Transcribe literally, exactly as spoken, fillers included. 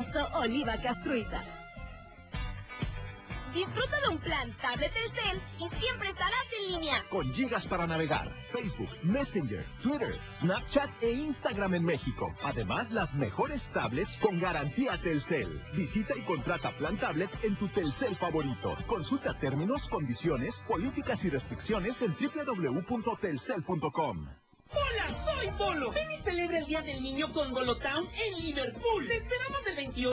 queso Oliva Castruita. Disfruta de un plan tablet Telcel y siempre estarás en línea. Con gigas para navegar, Facebook, Messenger, Twitter, Snapchat e Instagram en México. Además, las mejores tablets con garantía Telcel. Visita y contrata plan tablet en tu Telcel favorito. Consulta términos, condiciones, políticas y restricciones en doble u doble u doble u punto telcel punto com. ¡Hola, soy Bolo! Ven y celebra el Día del Niño con Bolo Town en Liverpool. Te esperamos del veintiocho